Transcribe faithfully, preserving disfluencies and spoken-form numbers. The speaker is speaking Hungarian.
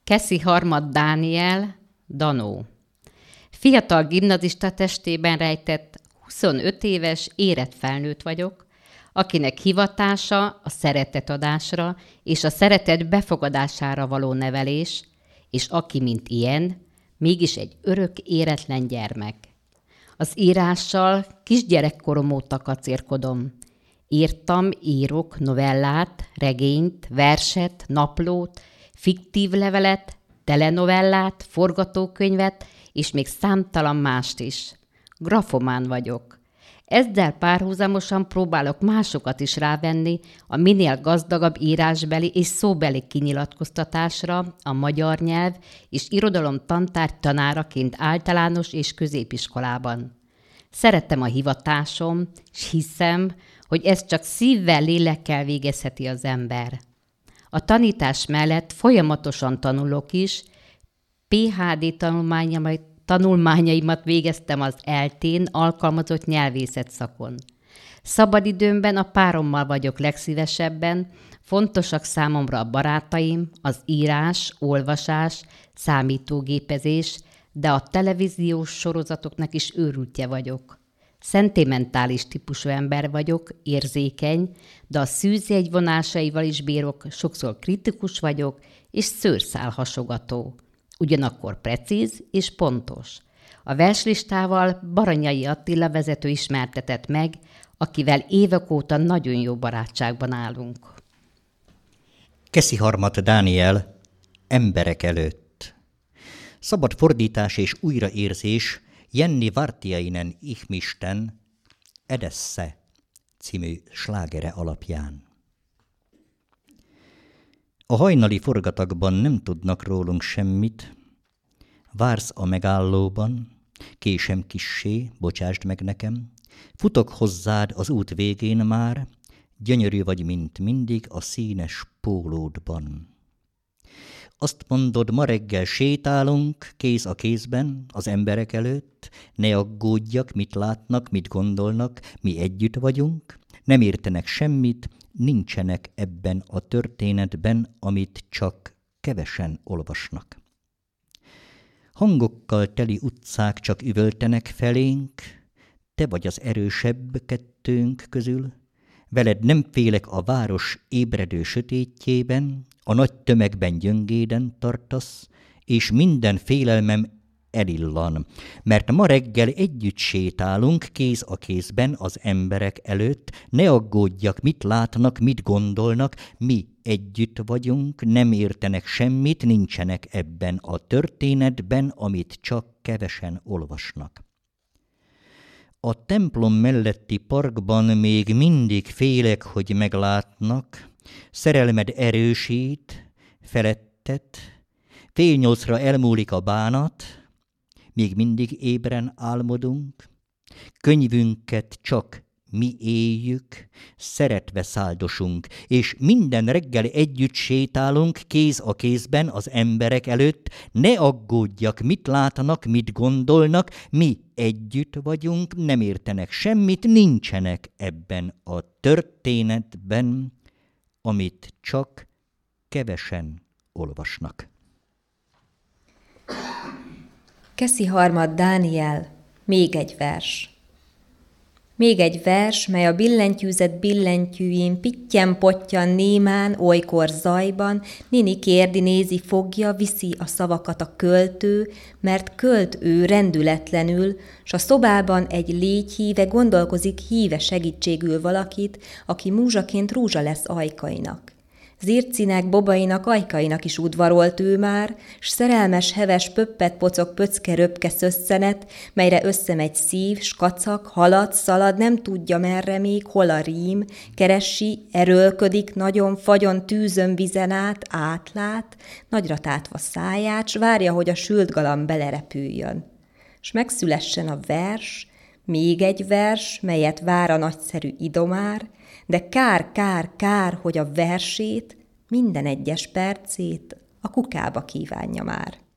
Keszi Harmat Dániel, Danó. Fiatal gimnazista testében rejtett huszonöt éves érett felnőtt vagyok, akinek hivatása a szeretetadásra és a szeretet befogadására való nevelés, és aki, mint ilyen, mégis egy örök éretlen gyermek. Az írással kisgyerekkorom óta kacérkodom. Írtam, írok novellát, regényt, verset, naplót, fiktív levelet, telenovellát, forgatókönyvet, és még számtalan mást is. Grafomán vagyok. Ezzel párhuzamosan próbálok másokat is rávenni a minél gazdagabb írásbeli és szóbeli kinyilatkoztatásra a magyar nyelv és irodalom tantárgy tanáraként általános és középiskolában. Szeretem a hivatásom, és hiszem, hogy ezt csak szívvel, lélekkel végezheti az ember. A tanítás mellett folyamatosan tanulok is, pé há dé tanulmányaimat, tanulmányaimat végeztem az eltén alkalmazott nyelvészet szakon. Szabadidőmben a párommal vagyok legszívesebben, fontosak számomra a barátaim, az írás, olvasás, számítógépezés, de a televíziós sorozatoknak is őrültje vagyok. Szentimentális típusú ember vagyok, érzékeny, de a szűzjegy vonásaival is bírok, sokszor kritikus vagyok, és szőrszálhasogató. Ugyanakkor precíz és pontos. A verslistával Baranyai Attila vezető ismertetett meg, akivel évek óta nagyon jó barátságban állunk. Keszi Harmat Dániel, Emberek előtt. Szabad fordítás és újraérzés Jenny Vartiainen Ihmisten Edesse című slágere alapján. A hajnali forgatagban nem tudnak rólunk semmit, vársz a megállóban, késem kissé, bocsásd meg nekem, futok hozzád az út végén már, gyönyörű vagy, mint mindig a színes pólódban. Azt mondod, ma reggel sétálunk, kéz a kézben, az emberek előtt, ne aggódjak, mit látnak, mit gondolnak, mi együtt vagyunk, nem értenek semmit, nincsenek ebben a történetben, amit csak kevesen olvasnak. Hangokkal teli utcák csak üvöltenek felénk, te vagy az erősebb kettőnk közül, veled nem félek a város ébredő sötétjében, a nagy tömegben gyöngéden tartasz, és minden félelmem elillan, mert ma reggel együtt sétálunk kéz a kézben az emberek előtt, ne aggódjak, mit látnak, mit gondolnak, mi együtt vagyunk, nem értenek semmit, nincsenek ebben a történetben, amit csak kevesen olvasnak. A templom melletti parkban még mindig félek, hogy meglátnak, szerelmed erősít, felettet, fél nyolcra elmúlik a bánat, még mindig ébren álmodunk, könyvünket csak mi éljük, szeretve száldosunk, és minden reggel együtt sétálunk kéz a kézben az emberek előtt, ne aggódjak, mit látnak, mit gondolnak, mi együtt vagyunk, nem értenek semmit, nincsenek ebben a történetben, amit csak kevesen olvasnak. Keszi Harmat Dániel, még egy vers. Még egy vers, mely a billentyűzet billentyűjén pittyen-pottyan némán, olykor zajban, Nini kérdi, nézi, fogja, viszi a szavakat a költő, mert költ ő rendületlenül, s a szobában egy légy híve gondolkozik, híve segítségül valakit, aki múzsaként rúzsa lesz ajkainak. Zircinek, bobainak, ajkainak is udvarolt ő már, s szerelmes, heves, pöppet, pocok, pöcke, röpke szösszenet, melyre összemegy szív, s kacak, halad, szalad, nem tudja merre még, hol a rím, keresi, erőlködik, nagyon fagyon, tűzön vizen át, átlát, nagyra tátva száját, s várja, hogy a sült galamb belerepüljön. S megszülessen a vers, még egy vers, melyet vár a nagyszerű idomár, de kár, kár, kár, hogy a versét, minden egyes percét a kukába kívánja már.